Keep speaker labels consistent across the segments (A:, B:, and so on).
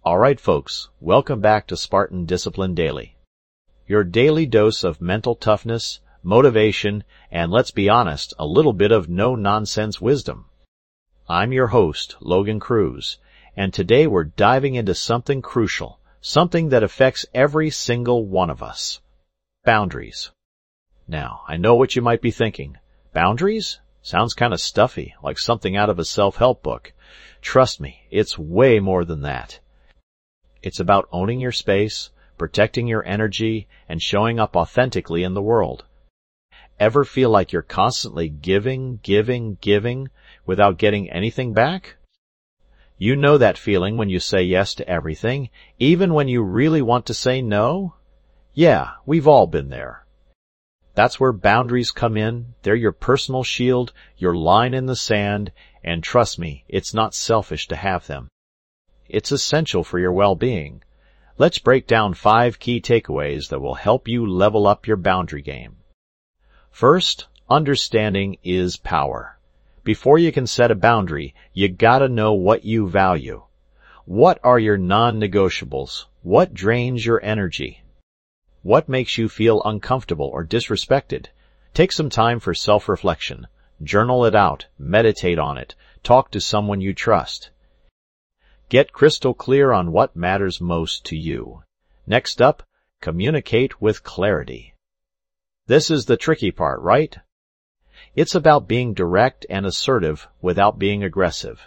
A: All right, folks, welcome back to Spartan Discipline Daily. Your daily dose of mental toughness, motivation, and let's be honest, a little bit of no-nonsense wisdom. I'm your host, Logan Cruz, and today we're diving into something crucial, something that affects every single one of us. Boundaries. Now, I know what you might be thinking. Boundaries? Sounds kind of stuffy, like something out of a self-help book. Trust me, it's way more than that. It's about owning your space, protecting your energy, and showing up authentically in the world. Ever feel like you're constantly giving without getting anything back? You know that feeling when you say yes to everything, even when you really want to say no? Yeah, we've all been there. That's where boundaries come in. They're your personal shield, your line in the sand, and trust me, it's not selfish to have them. It's essential for your well-being. Let's break down 5 key takeaways that will help you level up your boundary game. First, understanding is power. Before you can set a boundary, you gotta know what you value. What are your non-negotiables? What drains your energy? What makes you feel uncomfortable or disrespected? Take some time for self-reflection. Journal it out, meditate on it, talk to someone you trust. Get crystal clear on what matters most to you. Next up, communicate with clarity. This is the tricky part, right? It's about being direct and assertive without being aggressive.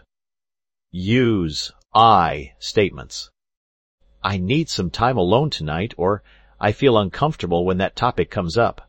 A: Use I statements. I need some time alone tonight, or I feel uncomfortable when that topic comes up.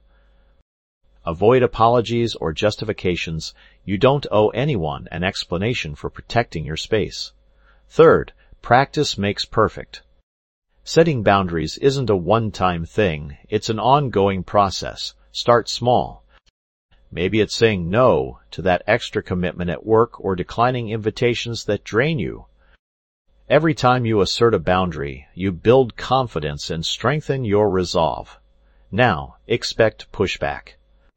A: Avoid apologies or justifications. You don't owe anyone an explanation for protecting your space. Third, practice makes perfect. Setting boundaries isn't a one-time thing. It's an ongoing process. Start small. Maybe it's saying no to that extra commitment at work or declining invitations that drain you. Every time you assert a boundary, you build confidence and strengthen your resolve. Now, expect pushback.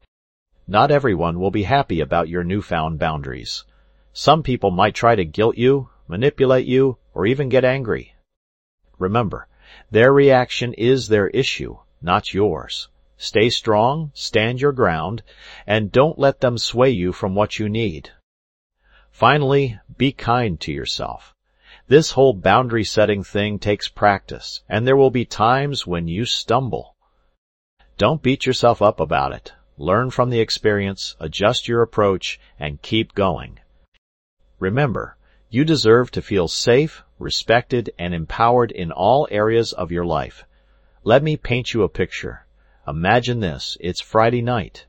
A: Not everyone will be happy about your newfound boundaries. Some people might try to guilt you, manipulate you, or even get angry. Remember, their reaction is their issue, not yours. Stay strong, stand your ground, and don't let them sway you from what you need. Finally, be kind to yourself. This whole boundary setting thing takes practice, and there will be times when you stumble. Don't beat yourself up about it. Learn from the experience, adjust your approach, and keep going. Remember, you deserve to feel safe, respected, and empowered in all areas of your life. Let me paint you a picture. Imagine this, it's Friday night.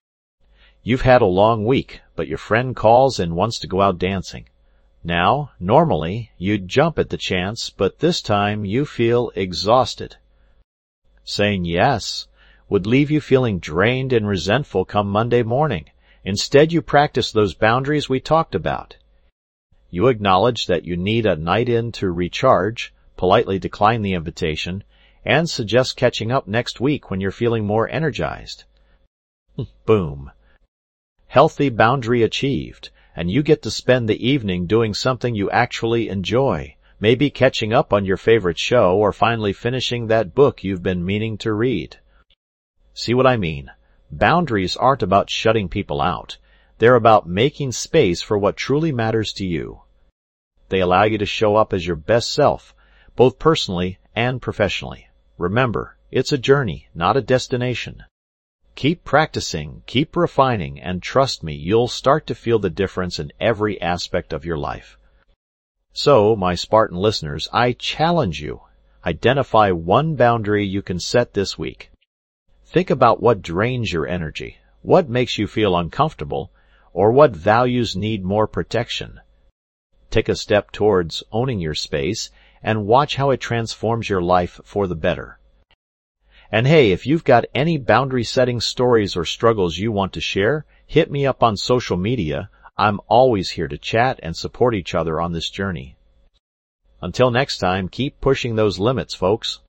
A: You've had a long week, but your friend calls and wants to go out dancing. Now, normally, you'd jump at the chance, but this time you feel exhausted. Saying yes would leave you feeling drained and resentful come Monday morning. Instead, you practice those boundaries we talked about. You acknowledge that you need a night in to recharge, politely decline the invitation, and suggest catching up next week when you're feeling more energized. Boom. Healthy boundary achieved, and you get to spend the evening doing something you actually enjoy, maybe catching up on your favorite show or finally finishing that book you've been meaning to read. See what I mean? Boundaries aren't about shutting people out. They're about making space for what truly matters to you. They allow you to show up as your best self, both personally and professionally. Remember, it's a journey, not a destination. Keep practicing, keep refining, and trust me, you'll start to feel the difference in every aspect of your life. So, my Spartan listeners, I challenge you. Identify one boundary you can set this week. Think about what drains your energy, what makes you feel uncomfortable, or what values need more protection. Take a step towards owning your space and watch how it transforms your life for the better. And hey, if you've got any boundary-setting stories or struggles you want to share, hit me up on social media. I'm always here to chat and support each other on this journey. Until next time, keep pushing those limits, folks.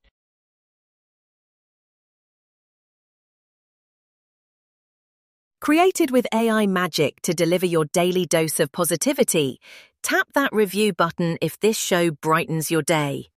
B: Created with AI magic to deliver your daily dose of positivity, Tap that review button if this show brightens your day.